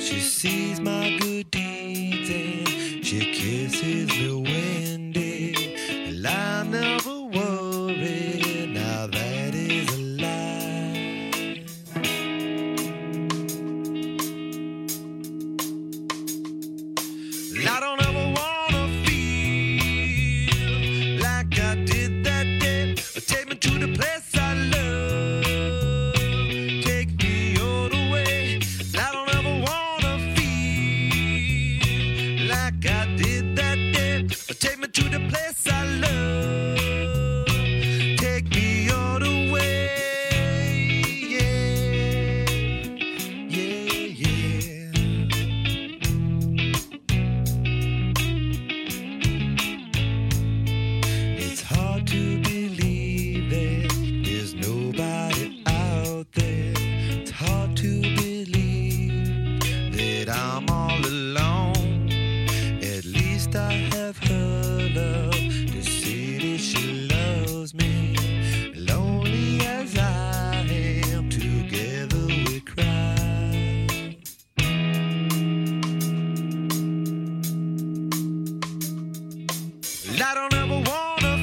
She sees my good deeds and she kisses me windy. Well, I never worry, now that is a lie. Well, I don't ever wanna feel like I did that day. Take me to the place I love. Take me all the way. Well, I don't ever wanna feel like I did that day. Take me to the place I love. Take me all the way. Yeah, yeah, yeah. It's hard to believe that there's nobody out there. It's hard to believe that I'm all alone. At least I have her love to see that she loves me. Lonely as I am, together we cry. Well, I don't ever wanna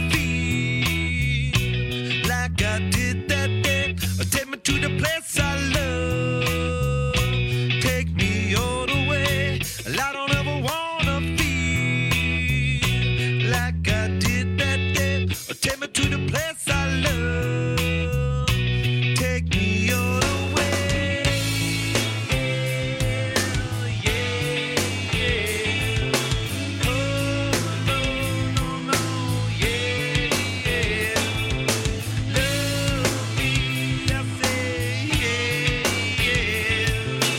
feel like I did that day. Take me to the place I love. Take me all the way. Well, I don't ever wanna feel like I did that day. Take me to the place I love. Take me all the way. Yeah, yeah. Oh, no, no, no. Yeah, yeah. Love me, I say, yeah, yeah.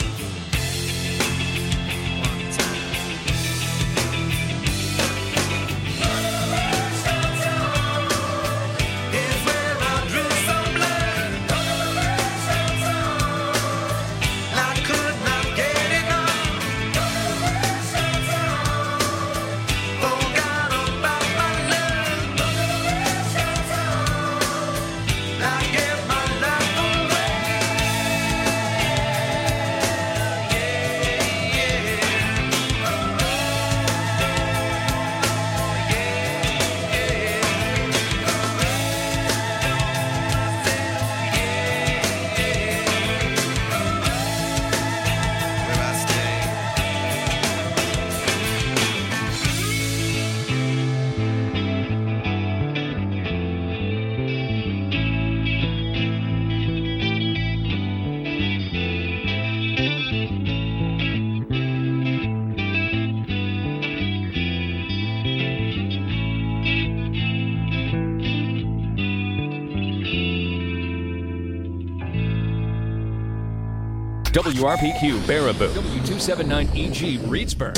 One time. Is where I drew some blood. I could not get enough. Forgot about my love. I gave my life away. Where I stay. WRPQ Baraboo, W279EG Reedsburg.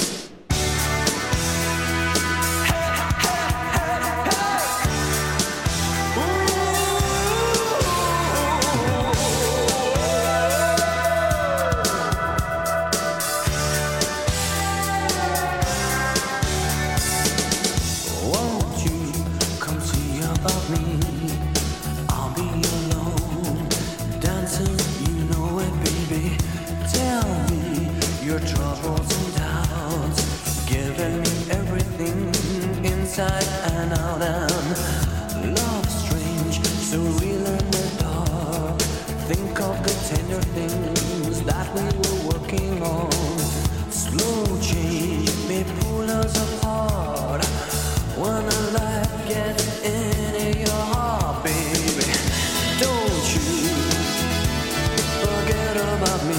Won't you come see about me? I'll be alone, dancing, you know it, baby. Tell me your troubles and doubts, giving me everything inside and out. And love strange, so real in the dark. Think of the tender things that we were working on. Slow change may pull us apart. When a life gets into your heart, baby, don't you forget about me.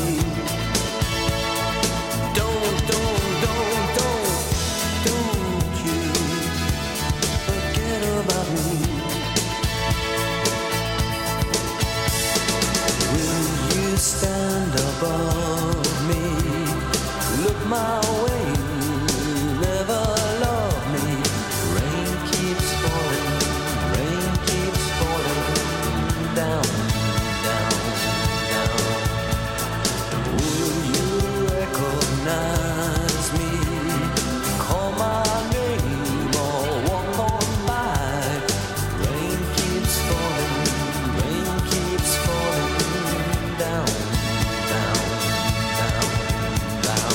Don't you forget about me. Will you stand above me? Look my way, never love me. Rain keeps falling down, down, down. Will you recognize me? Call my name or walk on by. Rain keeps falling down, down, down, down.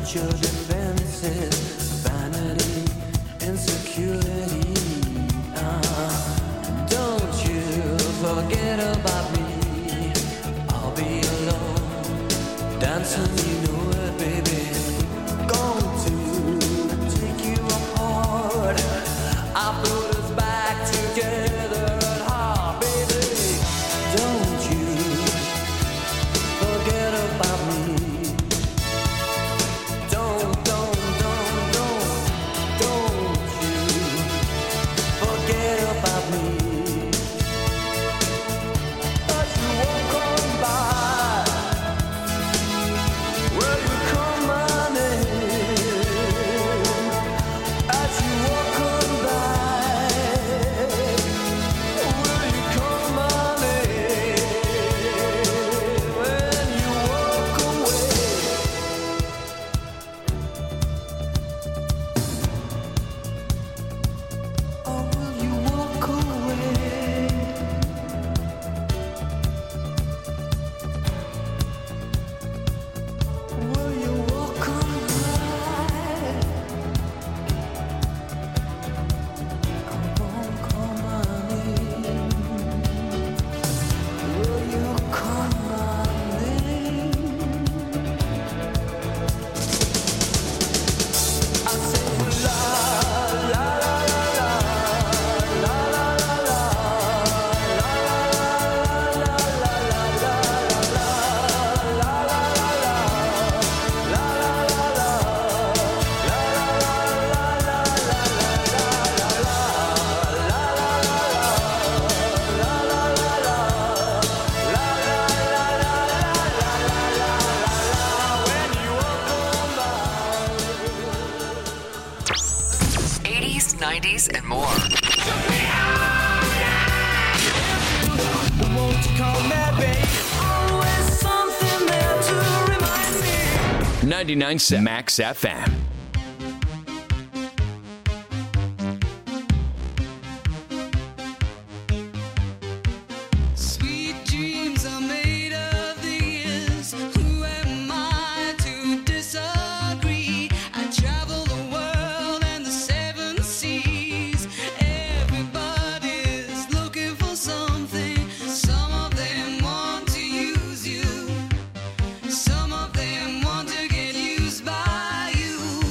your defenses, vanity, insecurity. Don't you forget about me. I'll be alone, dancing, you know it, baby. Going to take you apart. I put us back together at heart, baby. Don't you forget about me. Don't you forget about me. As you walk on by, will you call my name? As you walk on by, will you call my name? When you walk away. Or will you walk away? Will you walk away? I won't call my name. Will you call my name? I say la la la la la la la la la when you walk on by. 80s, 90s, and more. Won't you call me, babe? Always something there to remind me. 99.7 Max FM. Sweet dreams are made of these. Who am I to disagree? I travel the world and the seven seas. Everybody's looking for something. Some of them want to use you. Some of them want to get used by you.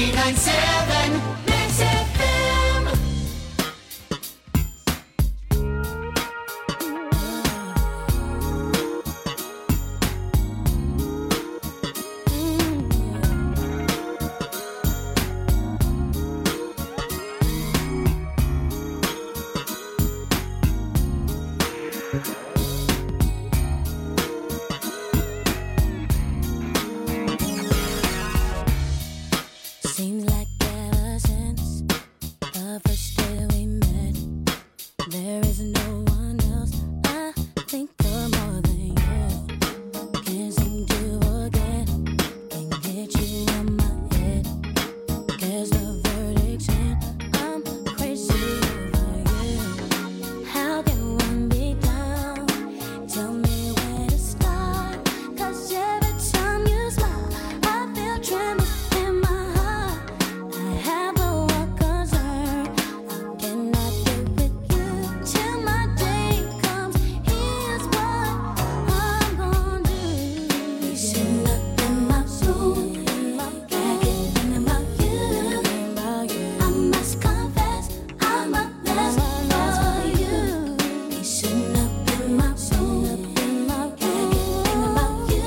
99.7 Mix FM. Seems like ever since the first day we met, there is no one else I think of more than you. Can't seem to forget, can't get you in my head. Guess the verdict's in, I'm crazy over you. How can one be down? Tell me where to start. 'Cause every time you smile, I feel tremors in my heart. I have a one concern. How can I be with you till my day comes? Here's what I'm gonna do. You sitting up in my room, thinking about you. I must confess, I'm a mess for you. You sitting up in my room, thinking about you.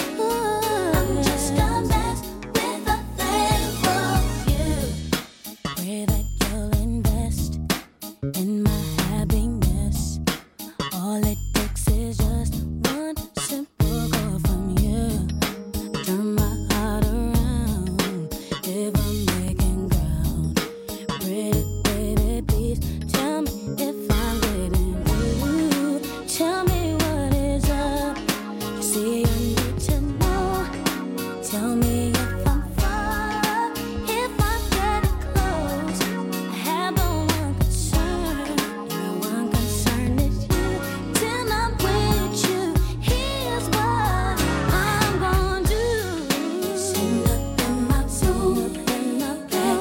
I'm just a mess with a thing for you. Pray that you'll invest in my happiness. All it takes is just one simple call from you. Turn my heart around if I'm making ground. Pretty baby, please tell me if I'm getting you. Tell me what is up. You see, I need to know. Tell me if I'm far, if I'm getting close. I have but one concern, and the one concern is you. Till I'm with you, here's what I'm gonna do. Sitting up in my room, thinking about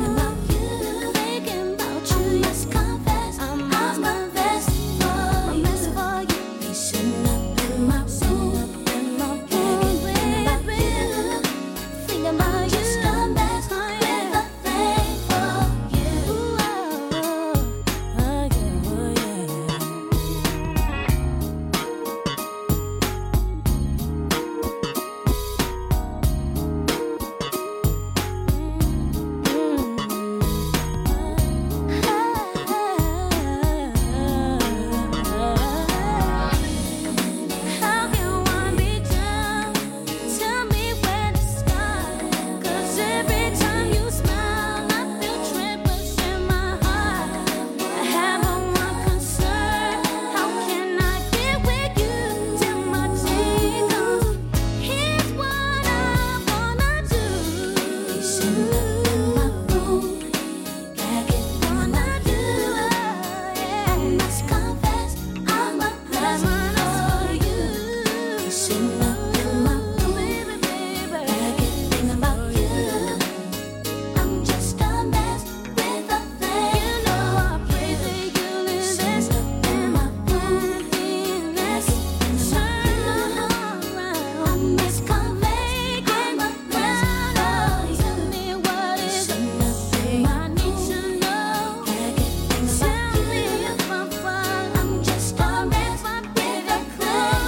you. I must confess, I'm a mess for you. Sitting up in my room, thinking about you. Thinking about just a mess with a thing for you. Oh, How can one be down? Tell me where to start. 'Cause every time you smile, I feel tremors in my heart. I have one concern. How can I get with you till my day comes? Here's what I'm gonna do. You sitting up in my room, wanna do. I must confess, I'm a mess for you. You sitting up in my room, thinking about you. I'm just a mess with a thing. You know I pray that you listen in my room, turn around. I must confess, I'm a mess for you. Tell me what is I need to know. Tell me if I'm fine. I'm just a mess with a thing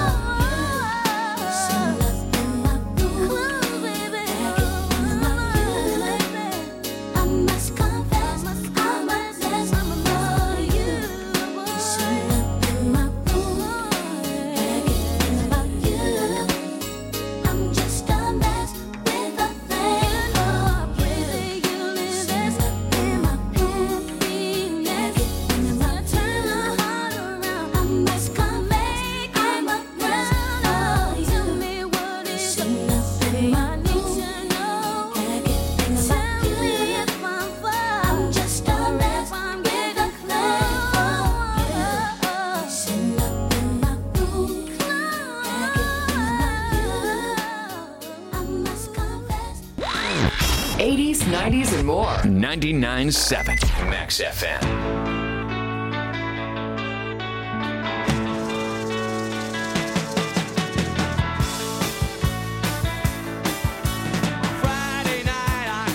I must confess, I'm a mess for you. You sitting up in my room, thinking about you. I'm just a mess with a thing I pray that you listen in my happiness. Turn my heart around. I must confess, I'm a mess for you. Tell me what is I need to know. Tell me if I'm fine. I'm just a mess with a thing for you. Sitting up in my room, I must confess. 80s, 90s, and more. 99.7 Max FM. Friday night I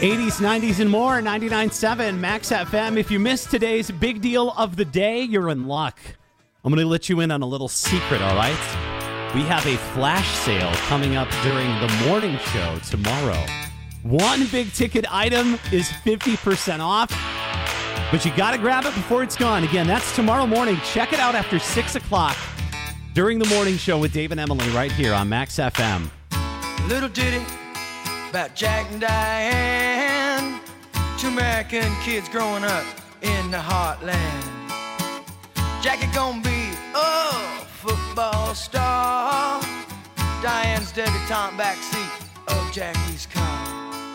80s, 90s, and more, 99.7 Max FM. If you missed today's big deal of the day, you're in luck. I'm going to let you in on a little secret, all right? We have a flash sale coming up during the morning show tomorrow. One big ticket item is 50% off, but you got to grab it before it's gone. Again, that's tomorrow morning. Check it out after 6 o'clock during the morning show with Dave and Emily right here on Max FM. Little ditty about Jack and Diane, two American kids growing up in the heartland. Jackie gonna be a football star, Diane's debutante backseat of Jackie's car.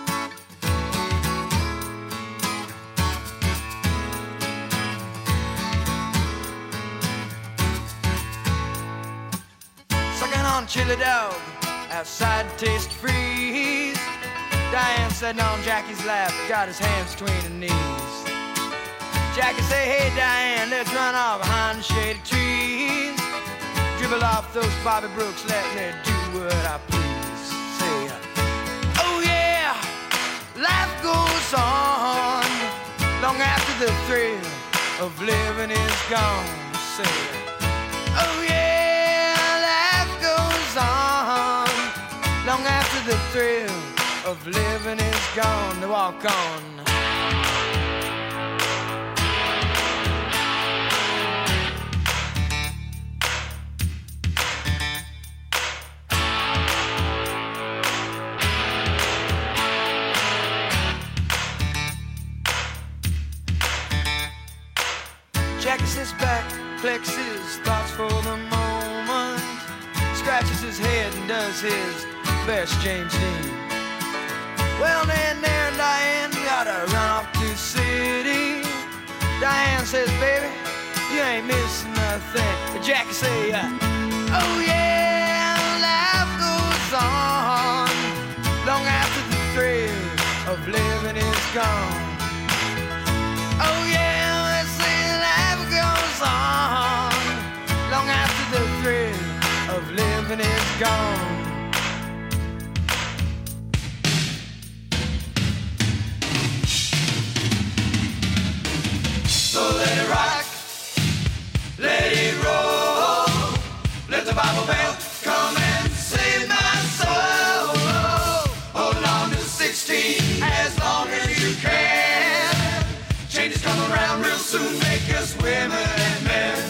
Sucking on chili dog outside to taste freeze. Diane sitting on Jackie's lap, got his hands between her knees. Jackie say, hey Diane, let's run off behind the shady trees. Dribble off those Bobby Brooks, let me do what I please. Say, oh yeah, life goes on long after the thrill of living is gone. Say, oh yeah, life goes on long after the thrill of living is gone. To walk on. Jackie sits back, collects his thoughts for the moment, scratches his head and does his best James Dean. Well, then there, Diane, gotta run off to the city. Diane says, baby, you ain't missing nothing. Jackie say, oh yeah, life goes on long after the thrill of living is gone. Oh yeah, they say life goes on long after the thrill of living is gone. So let it rock, let it roll, let the Bible Belt come and save my soul. Hold on to 16 as long as you can. Changes come around real soon, make us women and men.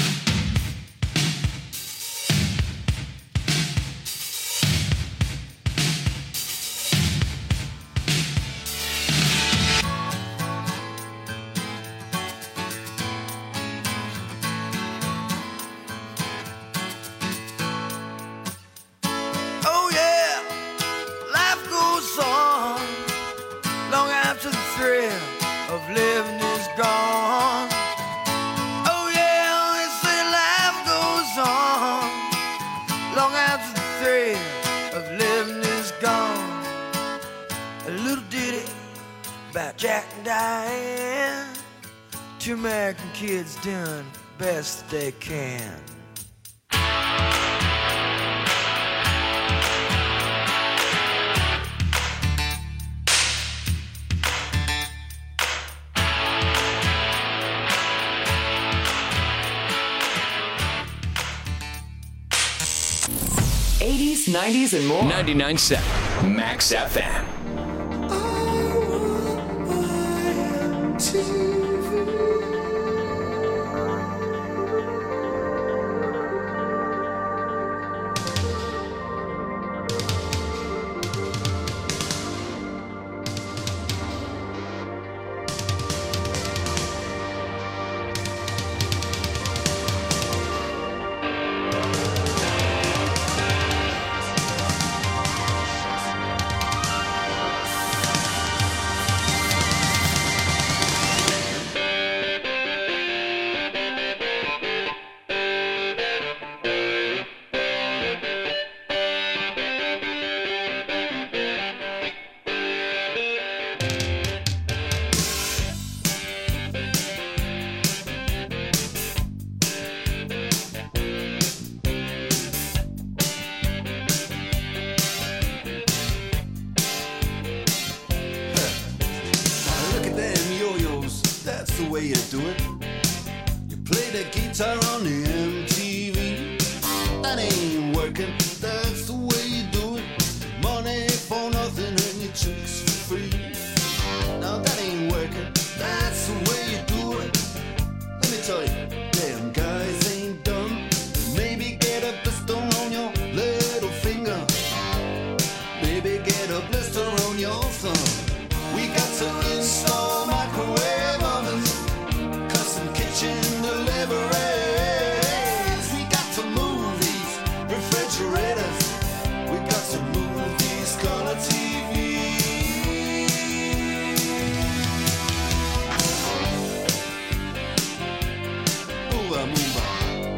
Oh yeah, life goes on long after the thrill of living is gone. Oh yeah, they say life goes on long after the thrill of living is gone. A little ditty about Jack and Diane, two American kids doing the best they can. '80s, '90s, and more. 99.7 Max FM. that ain't working. That's the way you do it. Money for nothing and your chicks for free. Now that ain't working. That's the way you do it. Let me tell you, damn guys ain't dumb. Maybe get a blister on your little finger. Maybe get a blister on your thumb. We got to install microwave ovens, custom kitchen deliveries. We got to move these refrigerators. We got to move these color TVs. Move on, move on.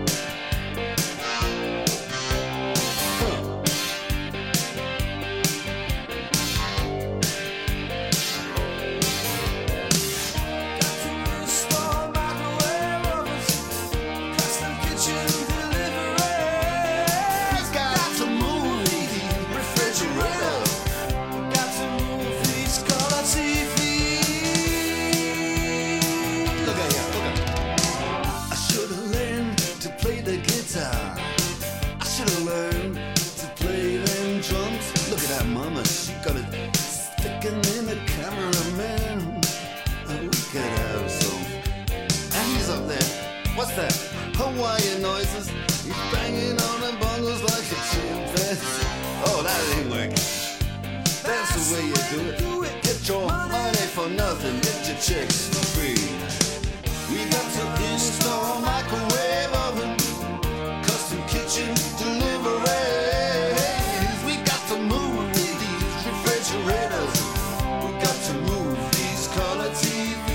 What's that? Hawaiian noises. He's banging on the bongos like a chimpanzee. Oh, that ain't working. That's the way you do it. Get your money for nothing. Get your chicks for free. We got to install microwave oven, custom kitchen deliveries. We got to move these refrigerators. We got to move these color TVs.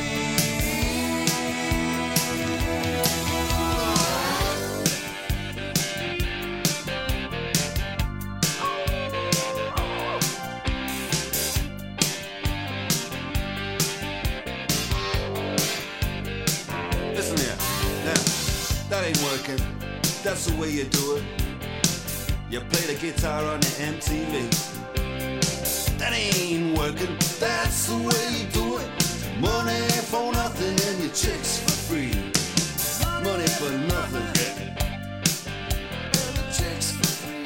Working. That's the way you do it. You play the guitar on the MTV. That ain't working. That's the way you do it. Money for nothing and your chicks for free. Money for nothing and your chicks for free.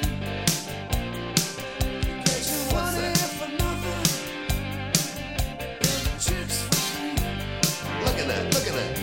What's that? Chicks for free. Look at that. Look at that.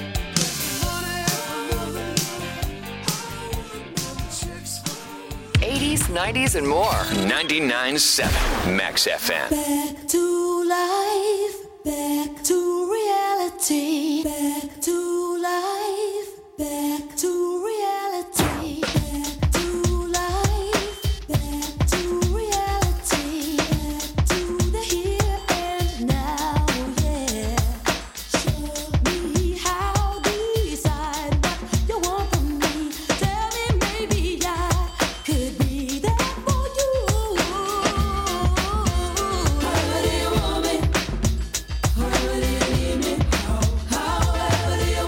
80s, 90s, and more. 99.7 Max FM. Back to life, back to reality, back to life, back to reality, back to life, back to reality, back to the here and now, yeah. Show me how, decide what you want from me. Tell me maybe I could be there for you. However do you want me? However do you need me? However do you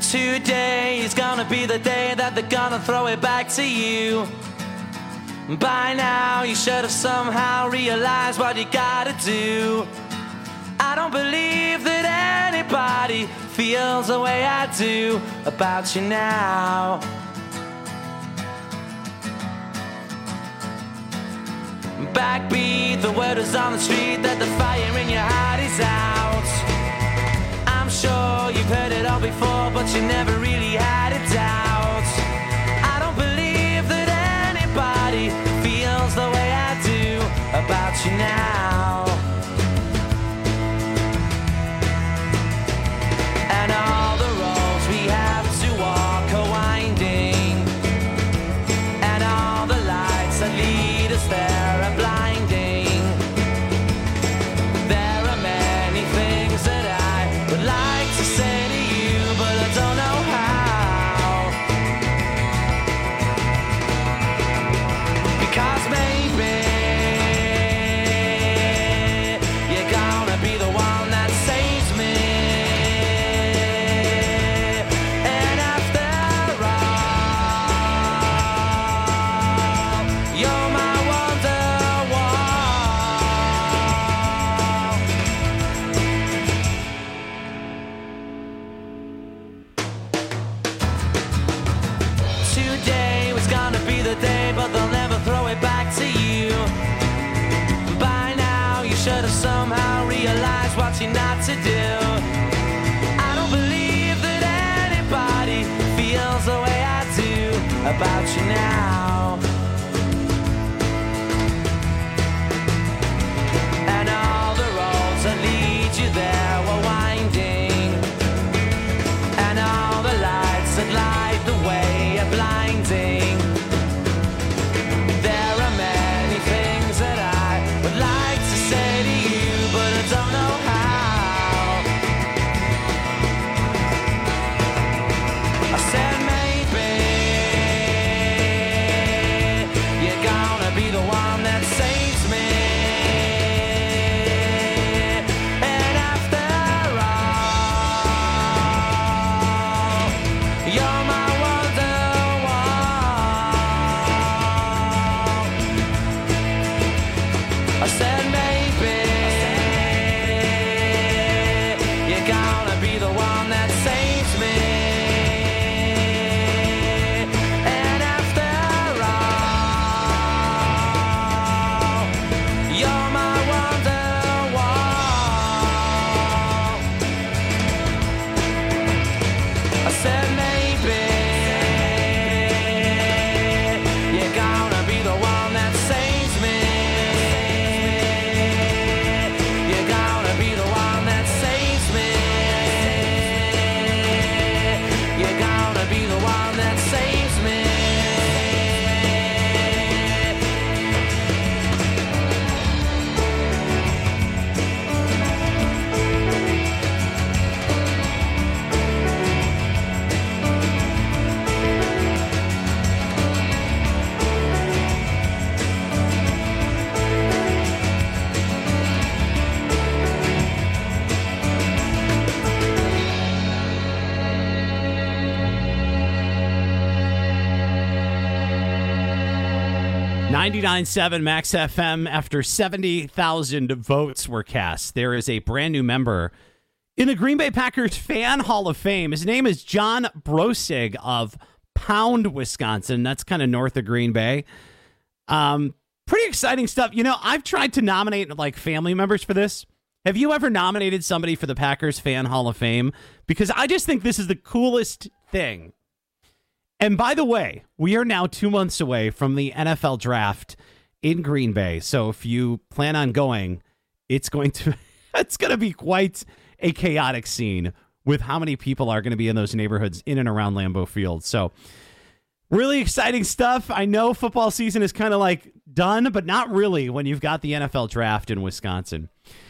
Today is gonna be the day that they're gonna throw it back to you. By now you should have somehow realized what you gotta do. I don't believe that anybody feels the way I do about you now. Backbeat, the word is on the street that the fire in your heart is out. I'm sure you've heard it all before, but you never really had a doubt. I don't believe that anybody feels the way I do about you now. And all the roads we have to walk are winding, and all the lights that lead us there are blinding. There are many things that I would like to say to you, but I don't know how. Because maybe you're gonna be the one that saves me. And after all, you're my wonderwall. Today was gonna be the day, but they'll never throw it back to you. By now you should have somehow realized what you're not to do. I don't believe that anybody feels the way I do about you now. And all the roads that lead you there were winding, and all the lights that light the way are blinding. There are many things that I would like to say to you, but I don't know how. I said maybe you're gonna be the one that saves me. And after all, you're my wonderwall. I said maybe you're gonna be the one that saves me. And after all, you're my wonderwall. I said maybe you're gonna be the one that saves me. You're gonna be the one that saves me. You're gonna be the one that saves me. .997 Max FM. After 70,000 votes were cast, there is a brand new member in the Green Bay Packers Fan Hall of Fame. His name is John Brosig of Pound, Wisconsin. That's kind of north of Green Bay. Pretty exciting stuff. You know, I've tried to nominate like family members for this. Have you ever nominated somebody for the Packers Fan Hall of Fame? Because I just think this is the coolest thing. And by the way, we are now 2 months away from the NFL draft in Green Bay. So if you plan on going, it's going to be quite a chaotic scene with how many people are going to be in those neighborhoods in and around Lambeau Field. So really exciting stuff. I know football season is kind of like done, but not really when you've got the NFL draft in Wisconsin.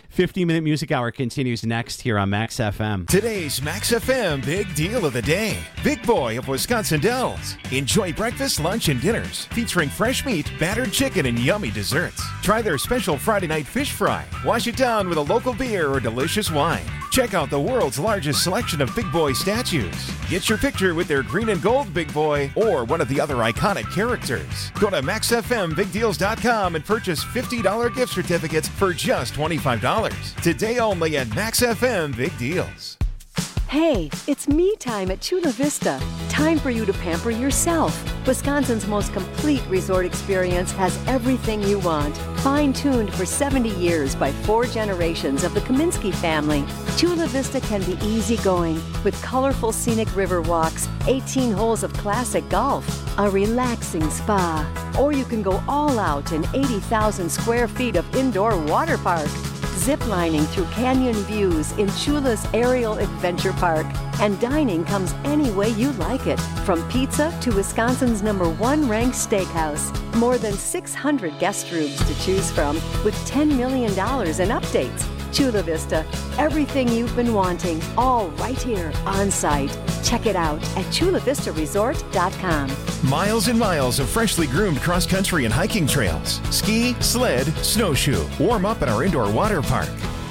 50-minute music hour continues next here on Max FM. Today's Max FM Big Deal of the Day. Big Boy of Wisconsin Dells. Enjoy breakfast, lunch, and dinners featuring fresh meat, battered chicken, and yummy desserts. Try their special Friday night fish fry. Wash it down with a local beer or delicious wine. Check out the world's largest selection of Big Boy statues. Get your picture with their green and gold Big Boy or one of the other iconic characters. Go to MaxFMBigDeals.com and purchase $50 gift certificates for just $25. Today only at Max FM Big Deals. Hey, it's me time at Chula Vista. Time for you to pamper yourself. Wisconsin's most complete resort experience has everything you want. Fine-tuned for 70 years by 4 generations of the Kaminsky family, Chula Vista can be easygoing with colorful scenic river walks, 18 holes of classic golf, a relaxing spa, or you can go all out in 80,000 square feet of indoor water park. Ziplining through canyon views in Chula's Aerial Adventure Park. And dining comes any way you like it, from pizza to Wisconsin's #1 ranked steakhouse. More than 600 guest rooms to choose from, with $10 million in updates. Chula Vista, everything you've been wanting, all right here on site. Check it out at chulavistaresort.com. Miles and miles of freshly groomed cross-country and hiking trails. Ski, sled, snowshoe. Warm up at our indoor water park.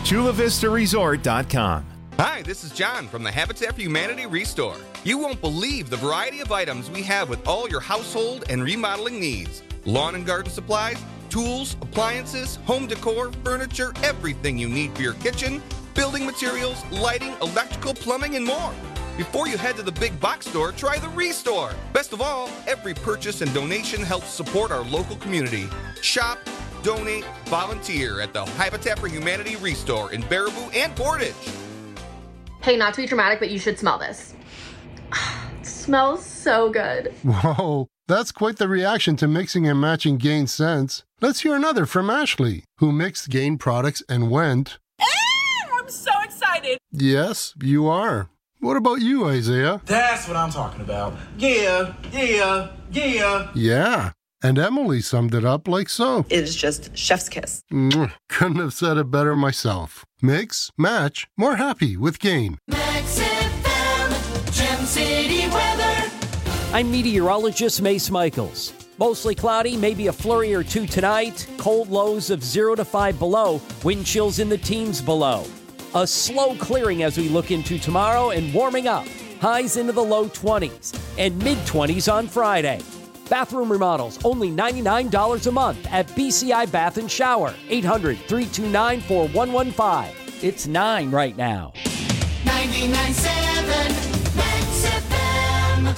chulavistaresort.com. Hi, this is John from the Habitat for Humanity Restore. You won't believe the variety of items we have with all your household and remodeling needs. Lawn and garden supplies, tools, appliances, home decor, furniture, everything you need for your kitchen, building materials, lighting, electrical, plumbing, and more. Before you head to the big box store, try the Restore. Best of all, every purchase and donation helps support our local community. Shop, donate, volunteer at the Habitat for Humanity Restore in Baraboo and Portage. Hey, not to be dramatic, but you should smell this. It smells so good. Whoa, that's quite the reaction to mixing and matching Gain scents. Let's hear another from Ashley, who mixed Gain products and went, I'm so excited. Yes, you are. What about you, Isaiah? That's what I'm talking about. Yeah. Yeah. And Emily summed it up like so. It is just chef's kiss. Couldn't have said it better myself. Mix, match, more happy with Gain. Max FM, Gem City weather. I'm meteorologist Mace Michaels. Mostly cloudy, maybe a flurry or two tonight. Cold lows of 0 to 5 below. Wind chills in the teens below. A slow clearing as we look into tomorrow and warming up. Highs into the low 20s and mid-20s on Friday. Bathroom remodels, only $99 a month at BCI Bath and Shower. 800-329-4115. It's 9 right now. 99.7 Max FM.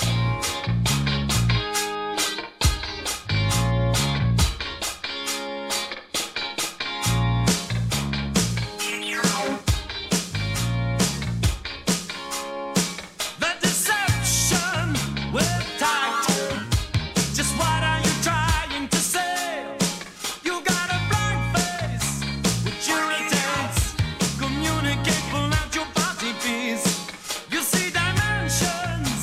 Communicate, pull out your party piece. You see dimensions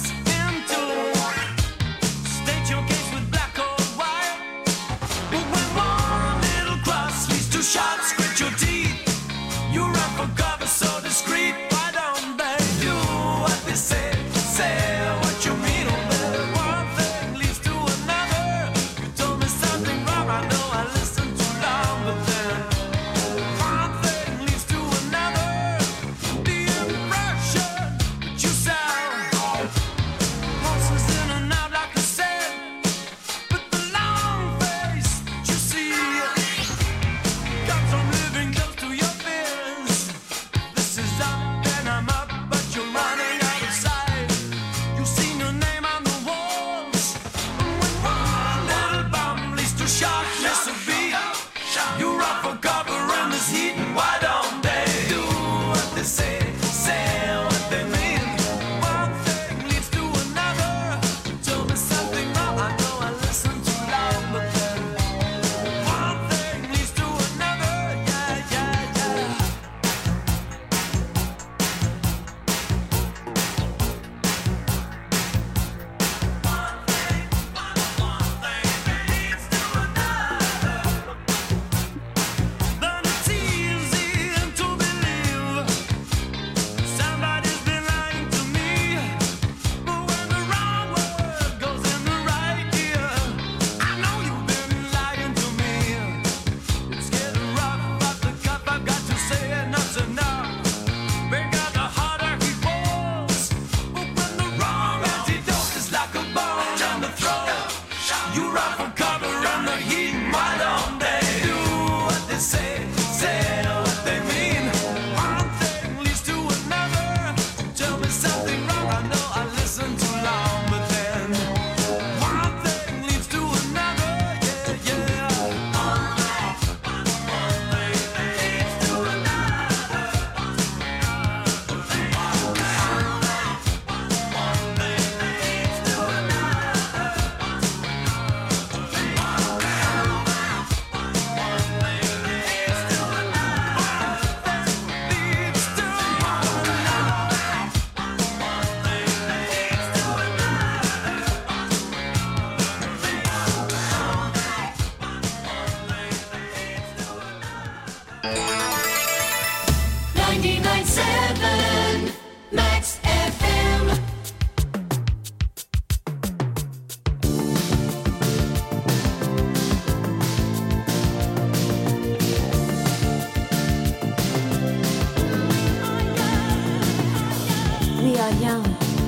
We are young,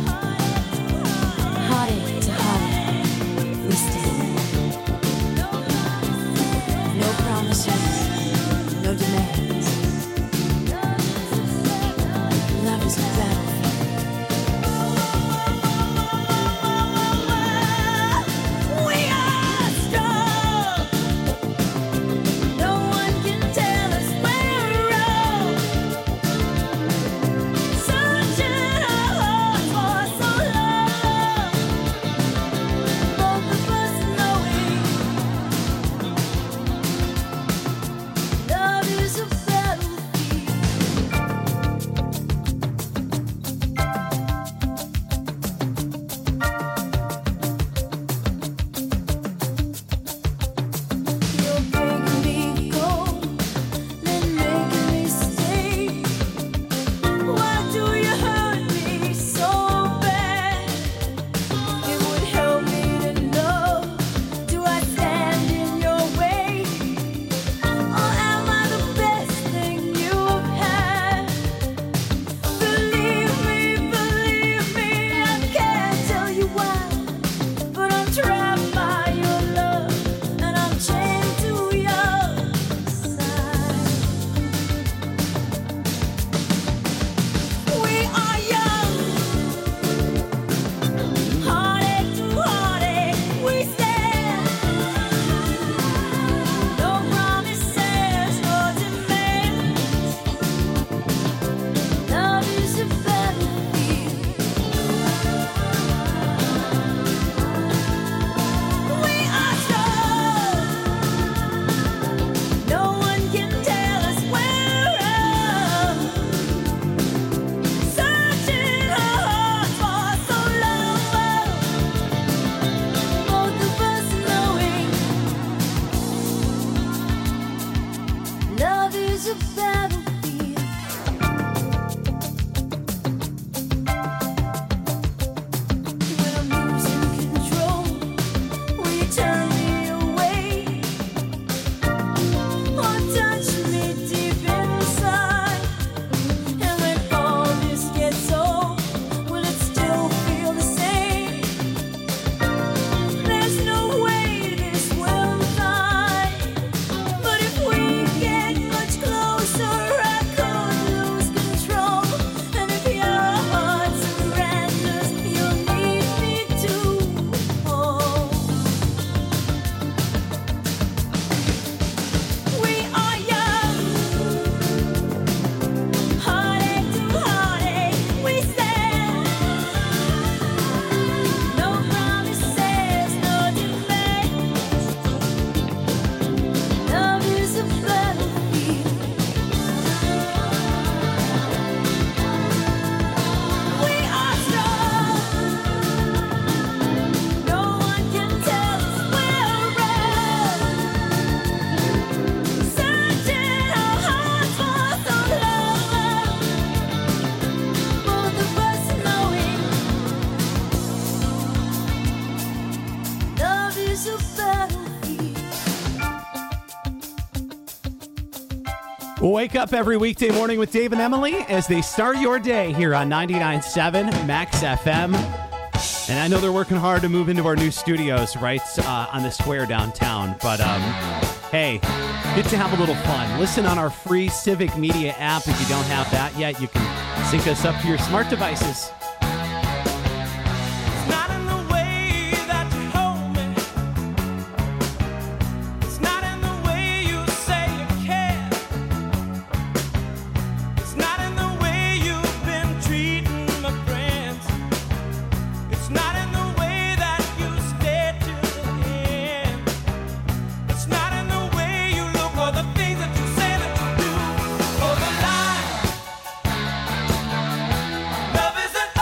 heartache to heartache, we stand. No promises, no demands. Love is a battlefield. We are strong. No one can tell us we're wrong. Searching our hearts for so long. Both of us knowing love is a You're breaking me cold, then making me stay. Why do you hurt me so bad? It would help me to know. Do I stand in your way, or am I the best thing you've had? Believe me, I can't tell you why, but I'm trapped by your love, and I'm chained to your side. We are young, heartache to heartache, we stand. No promises, no demands. Love is a battlefield. We are strong. No one can tell us we're wrong. Searching our hearts for so long. Both of us knowing love is a battlefield. When I'm losing control, will you turn me away, or touch me deep inside? And when all this gets old, will it still feel the same? There's no way this will die, but if we get much closer, I could lose control. And if your heart surrenders, you'll need me to hold. We are young, heartache to heartache, we stand. No promises, no demands. Love is a battlefield. We are strong. No one can tell us we're wrong. Searching our hearts for so long. Both of us knowing love is a battlefield. Wake up every weekday morning with Dave and Emily as they start your day here on 99.7 Max FM. And I know they're working hard to move into our new studios right on the square downtown. But hey, get to have a little fun. Listen on our free Civic Media app. If you don't have that yet, you can sync us up to your smart devices. Not in the way that you hold me. It's not in the way you say you care. It's not in the way you've been treating my friends. It's not in the way that you stay till the end. It's not in the way you look or the things that you say that you do. Or the lie. Love isn't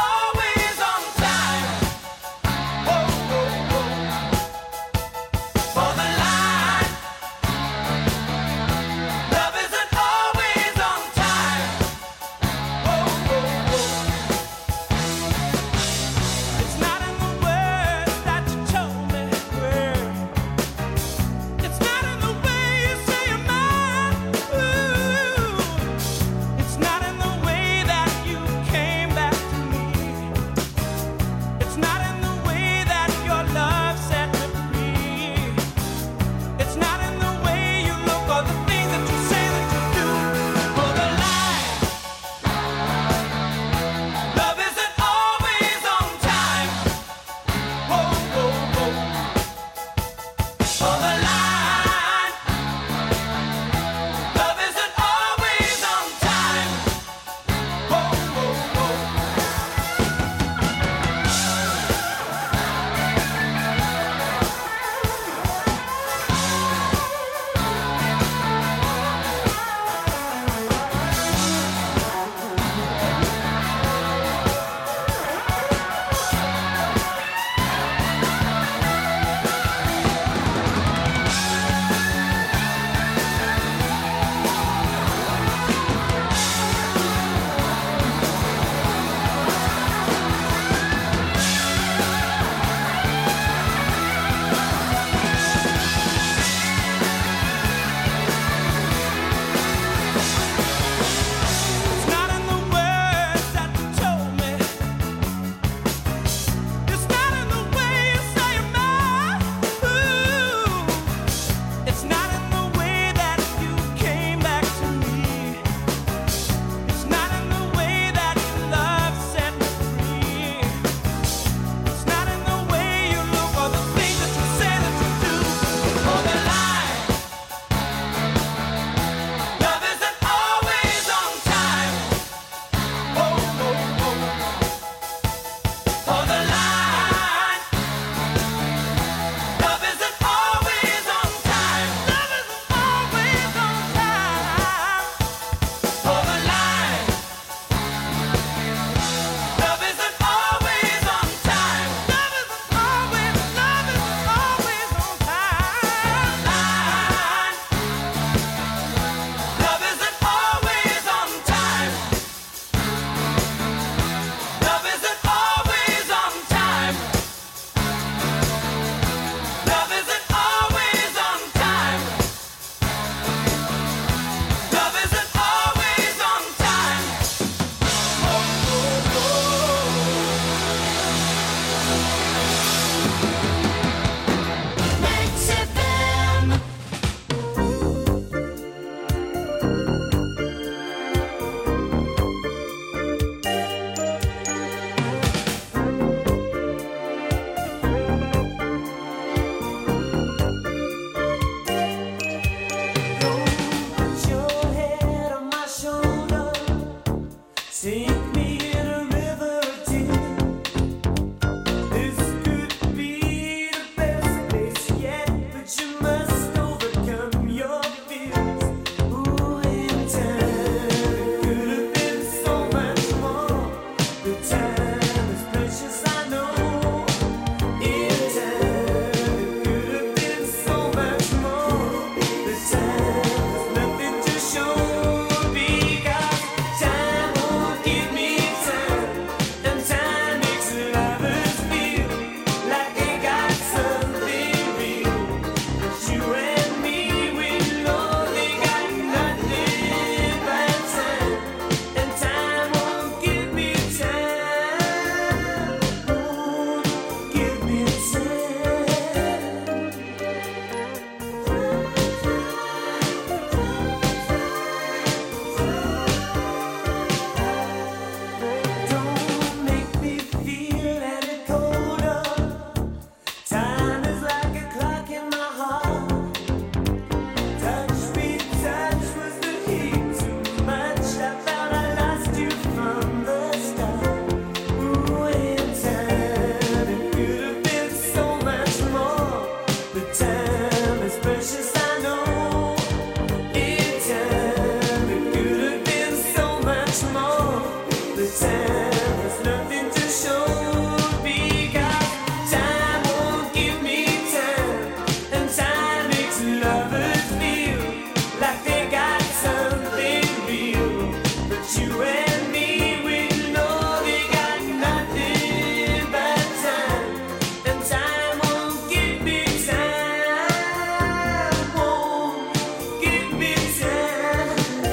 there's nothing to show because time won't give me time, and time makes lovers feel like they got something real. But you and me, we know they got nothing but time, and time won't give me time, won't give me time.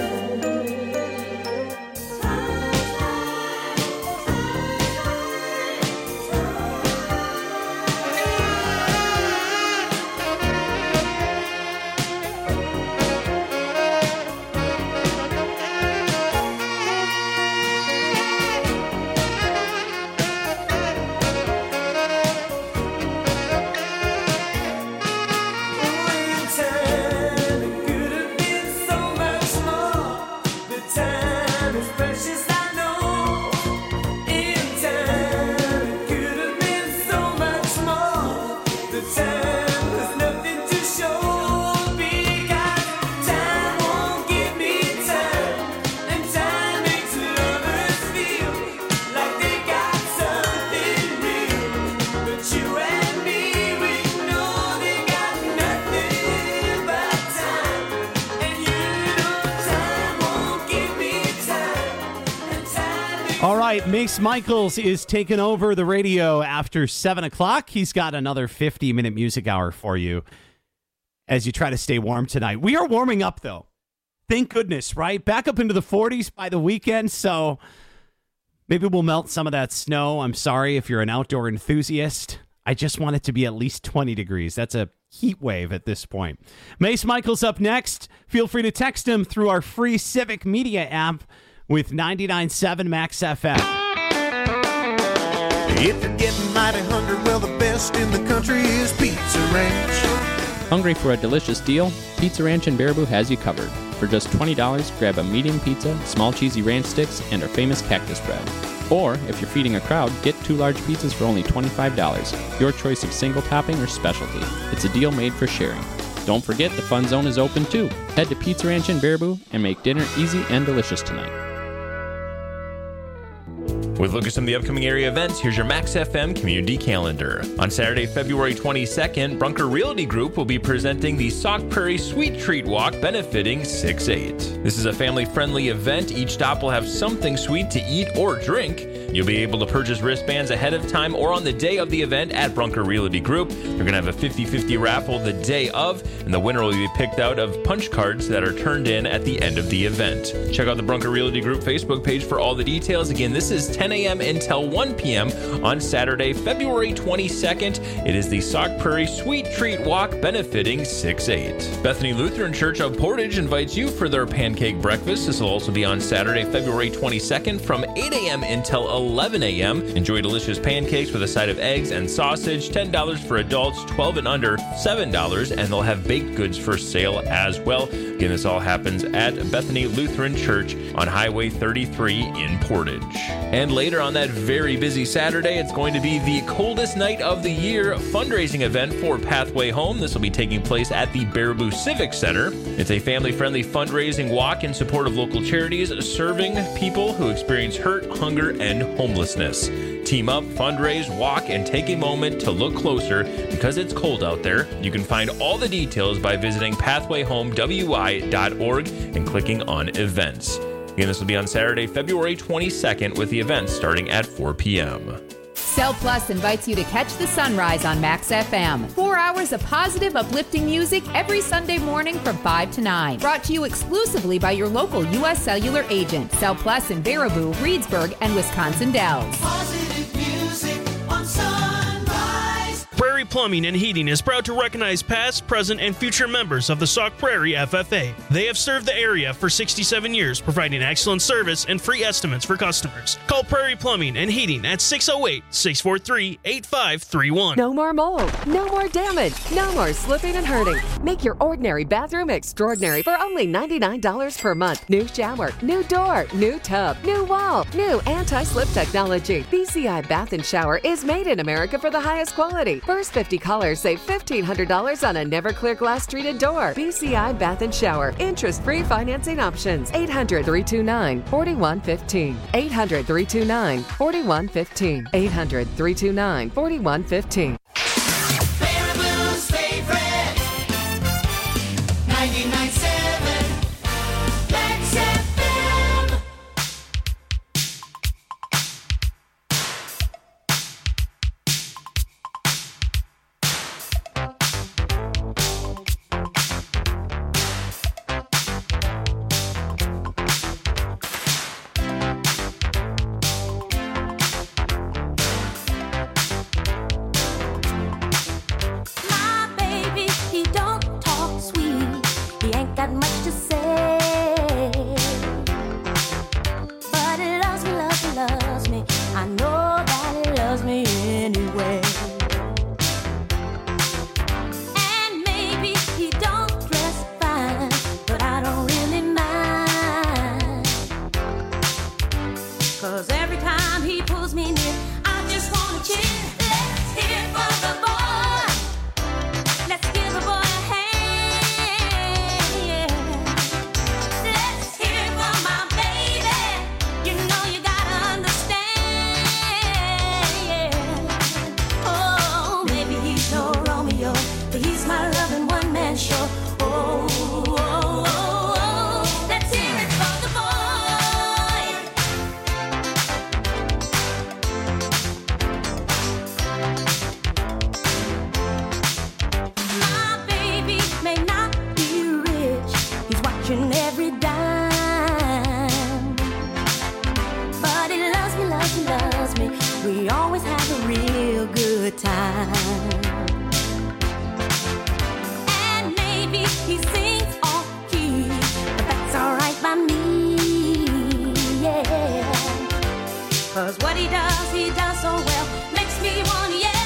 All right, Mace Michaels is taking over the radio after 7 o'clock. He's got another 50-minute music hour for you as you try to stay warm tonight. We are warming up, though. Thank goodness, right? Back up into the 40s by the weekend, so maybe we'll melt some of that snow. I'm sorry if you're an outdoor enthusiast. I just want it to be at least 20 degrees. That's a heat wave at this point. Mace Michaels up next. Feel free to text him through our free Civic Media app with 99.7 Max FM. If you're getting mighty hungry, well, the best in the country is Pizza Ranch. Hungry for a delicious deal? Pizza Ranch in Baraboo has you covered. For just $20, grab a medium pizza, small cheesy ranch sticks, and our famous cactus bread. Or, if you're feeding a crowd, get 2 large pizzas for only $25. Your choice of single topping or specialty. It's a deal made for sharing. Don't forget the Fun Zone is open too. Head to Pizza Ranch in Baraboo and make dinner easy and delicious tonight. With a look at some of the upcoming area events, here's your Max FM community calendar. On Saturday, February 22nd, Brunker Realty Group will be presenting the Sauk Prairie Sweet Treat Walk benefiting 6-8. This is a family-friendly event. Each stop will have something sweet to eat or drink. You'll be able to purchase wristbands ahead of time or on the day of the event at Brunker Realty Group. You're going to have a 50-50 raffle the day of, and the winner will be picked out of punch cards that are turned in at the end of the event. Check out the Brunker Realty Group Facebook page for all the details. Again, this is 10 a.m. until 1 p.m. on Saturday, February 22nd. It is the Sauk Prairie Sweet Treat Walk benefiting 6-8. Bethany Lutheran Church of Portage invites you for their pancake breakfast. This will also be on Saturday, February 22nd from 8 a.m. until 11 a.m. Enjoy delicious pancakes with a side of eggs and sausage. $10 for adults, 12 and under, $7, and they'll have baked goods for sale as well. Again, this all happens at Bethany Lutheran Church on Highway 33 in Portage. And later on that very busy Saturday, it's going to be the coldest night of the year fundraising event for Pathway Home. This will be taking place at the Baraboo Civic Center. It's a family-friendly fundraising walk in support of local charities serving people who experience hurt, hunger, and homelessness. Team up, fundraise, walk, and take a moment to look closer because it's cold out there. You can find all the details by visiting pathwayhomewi.org and clicking on events. Again, this will be on Saturday, February 22nd, with the event starting at 4 p.m. Cell Plus invites you to catch the sunrise on Max FM. 4 hours of positive, uplifting music every Sunday morning from 5 to 9. Brought to you exclusively by your local U.S. Cellular agent. Cell Plus in Baraboo, Reedsburg, and Wisconsin Dells. Positive music on Sunrise. Prairie Plumbing and Heating is proud to recognize past, present, and future members of the Sauk Prairie FFA. They have served the area for 67 years, providing excellent service and free estimates for customers. Call Prairie Plumbing and Heating at 608-643-8531. No more mold, no more damage, no more slipping and hurting. Make your ordinary bathroom extraordinary for only $99 per month. New shower, new door, new tub, new wall, new anti-slip technology. BCI Bath and Shower is made in America for the highest quality. First 50 callers save $1,500 on a never clear glass treated door. BCI Bath and Shower. Interest-free financing options. 800-329-4115. 800-329-4115. 800-329-4115. Baraboo's favorite 99.7 Max FM. My baby, he don't talk sweet. He ain't got much to say. But he loves me, loves me, loves me. I know that he loves me anyway. And maybe he don't dress fine, but I don't really mind. 'Cause every time he pulls me near, I just wanna cheer. Let's hear it for the boy. Let's give the boy a hand, yeah. Let's hear it for my baby. You know you gotta understand, yeah. Oh, maybe he's no Romeo, but he's my loving one-man show. Oh, oh, oh, oh. Let's hear it for the boy. My baby may not be rich, he's watching every dime. But he loves me, loves me, loves me. We always have a real good time. And maybe he sings off key, but that's alright by me, yeah. 'Cause what he does so well, makes me wanna yell.